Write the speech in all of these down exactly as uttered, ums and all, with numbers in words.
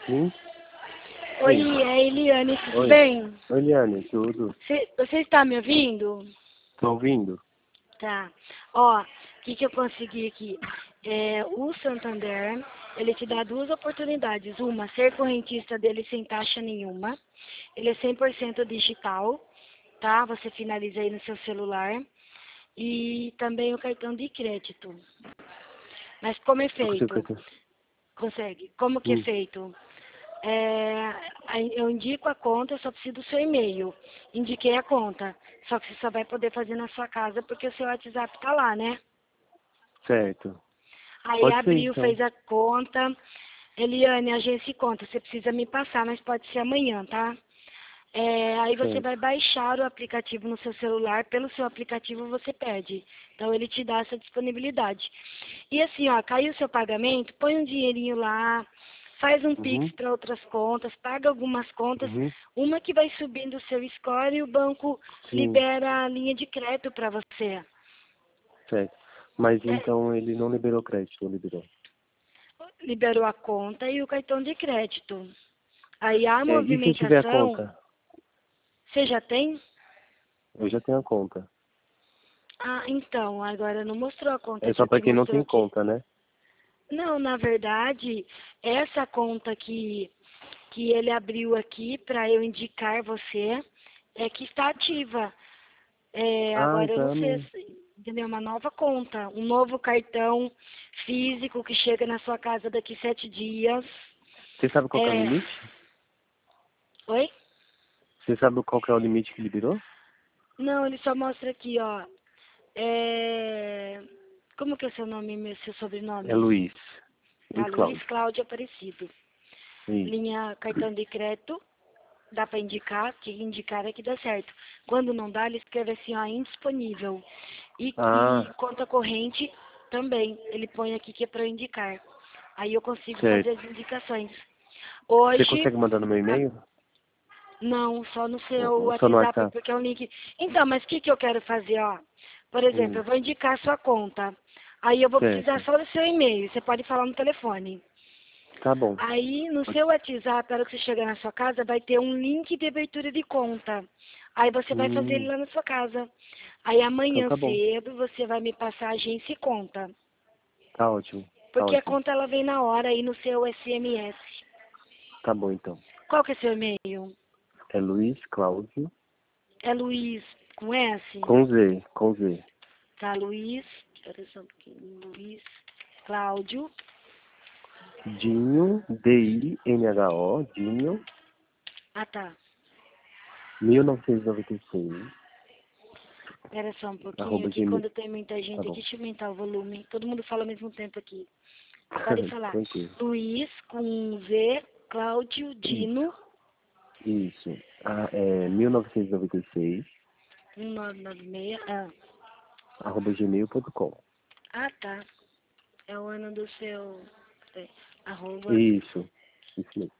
Sim? Oi, Sim. é Eliane, tudo Oi. bem? Oi, Liane, tudo? Cê- Você está me ouvindo? Tô ouvindo? Tá. Ó, o que, que eu consegui aqui? É, o Santander, ele te dá duas oportunidades. Uma, ser correntista dele sem taxa nenhuma. Ele é cem por cento digital, tá? Você finaliza aí no seu celular. E também o cartão de crédito. Mas como é Eu consigo feito? fazer. Consegue. Como que é Hum. feito? É, aí eu indico a conta, eu só preciso do seu e-mail. Indiquei a conta. Só que você só vai poder fazer na sua casa porque o seu WhatsApp tá lá, né? Certo. Aí Pode ser, abriu, então. fez a conta. Eliane, agência e conta. Você precisa me passar, mas pode ser amanhã, tá? É, aí você Certo. vai baixar o aplicativo no seu celular. Pelo seu aplicativo você pede. Então ele te dá essa disponibilidade. E assim, ó, caiu o seu pagamento, põe um dinheirinho lá, faz um Pix Uhum. para outras contas, paga algumas contas, Uhum. uma que vai subindo o seu score e o banco Sim. libera a linha de crédito para você. Certo. Mas É, então ele não liberou crédito, não liberou. liberou a conta e o cartão de crédito. Aí a É, e se eu tiver a movimentação, conta? você já tem? Eu já tenho a conta. Ah, então, agora não mostrou a conta É só aqui, o pra que quem não mostrou tem aqui. conta, né? Não, na verdade, essa conta que, que ele abriu aqui para eu indicar você é que está ativa. É, Ah, agora eu não então sei não. se, entendeu? Uma nova conta, um novo cartão físico que chega na sua casa daqui sete dias. Você sabe qual que é o É, limite? oi? Você sabe qual que é o limite que liberou? Não, ele só mostra aqui, ó. É, como que é seu nome, meu, seu É sobrenome? Luiz. Tá, Luiz Luiz Cláudio. Cláudio Aparecido. Isso. Linha cartão de crédito, dá para indicar, que indicar é que dá certo. Quando não dá, ele escreve assim, ó, indisponível. E, e Ah, conta corrente também, ele põe aqui que é para indicar. Aí eu consigo fazer certo. as indicações. Você Hoje, consegue mandar no meu a- e-mail? não, só no seu Ou só no WhatsApp, WhatsApp? porque é um link. Então, mas o que, que eu quero fazer, ó? Por exemplo, Hum, eu vou indicar a sua conta. Aí eu vou precisar certo. só do seu e-mail. Você pode falar no telefone. Tá bom. Aí no seu WhatsApp, na hora que você chegar na sua casa, vai ter um link de abertura de conta. Aí você vai fazer ele Hum, lá na sua casa. Aí então amanhã tá bom. cedo você vai me passar a agência e conta. Tá ótimo. Tá Porque a ótimo. conta ela vem na hora aí no seu S M S. Tá bom então. Qual que é seu e-mail? É Luiz Cláudio É Luiz com S? com Z, com Z. Tá, Luiz. Espera só um pouquinho. Luiz Cláudio. Dinho, D I N H O, Dinho, Ah, tá. mil novecentos e noventa e seis, Espera só um pouquinho arroba aqui, gmail. quando tem muita Tá gente aqui, bom. deixa eu aumentar o volume. Todo mundo fala ao mesmo tempo aqui. Pode falar. Tranquilo. Luiz com Z, Cláudio, Isso. Dino, Isso. Ah, é mil novecentos e noventa e seis, um nove nove seis. Ah, arroba gmail ponto com. ah, tá. É o ano do seu. É, arroba Isso. Isso mesmo.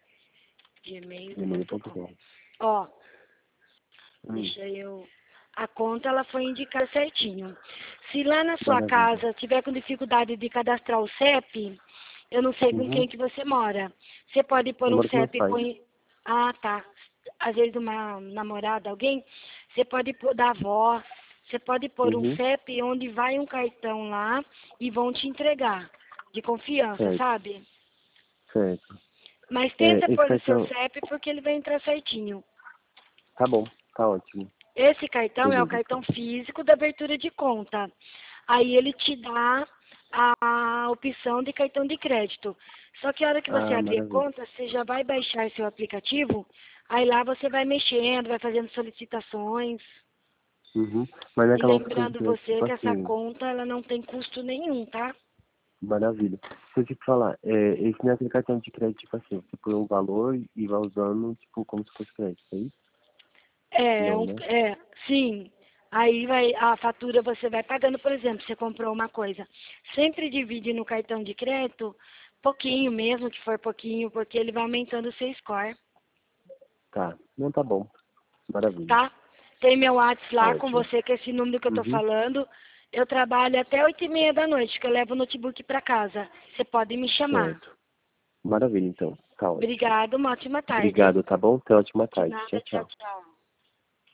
gmail gmail ponto ponto com. com. Ó, Hum, deixa eu. A conta ela foi indicada certinho. Se lá na sua maravilha. casa tiver com dificuldade de cadastrar o C E P, eu não sei com Uhum. quem que você mora. Você pode pôr Eu um moro com meus C E P pais. com. Ah, tá. Às vezes uma namorada, alguém, você pode pôr da avó, você pode pôr um Uhum. C E P onde vai um cartão lá e vão te entregar. De confiança, Certo, sabe? certo. Mas tenta É, esse pôr no seu cartão. C E P porque ele vai entrar certinho. Tá bom, tá ótimo. Esse cartão é o Beleza, cartão então. físico da abertura de conta. Aí ele te dá a opção de cartão de crédito. Só que a hora que você Ah, abrir a maravilha. conta, você já vai baixar seu aplicativo, aí lá você vai mexendo, vai fazendo solicitações. Uhum. Mas E naquela opção de lembrando crédito, você tipo que essa assim, conta ela não tem custo nenhum, tá? maravilha. Se eu te falar, é, esse não é aquele cartão de crédito, tipo assim, você põe um valor e vai usando, tipo, como se fosse crédito, é isso? É, é Não, um, né? é, sim. Aí vai, a fatura você vai pagando, por exemplo, você comprou uma coisa. Sempre divide no cartão de crédito, pouquinho mesmo, que for pouquinho, porque ele vai aumentando o seu score, Tá. Não, tá bom. Maravilha. tá? Tem meu WhatsApp Tá lá com ótimo. você, que é esse número que eu tô Uhum. falando. Eu trabalho até oito e meia da noite, que eu levo o notebook para casa. Você pode me chamar, Certo. Maravilha, então. Tá ótimo. Obrigado, uma ótima tarde. Obrigado, tá bom? Tenha uma ótima De tarde. nada, Tchau, tchau. tchau, tchau.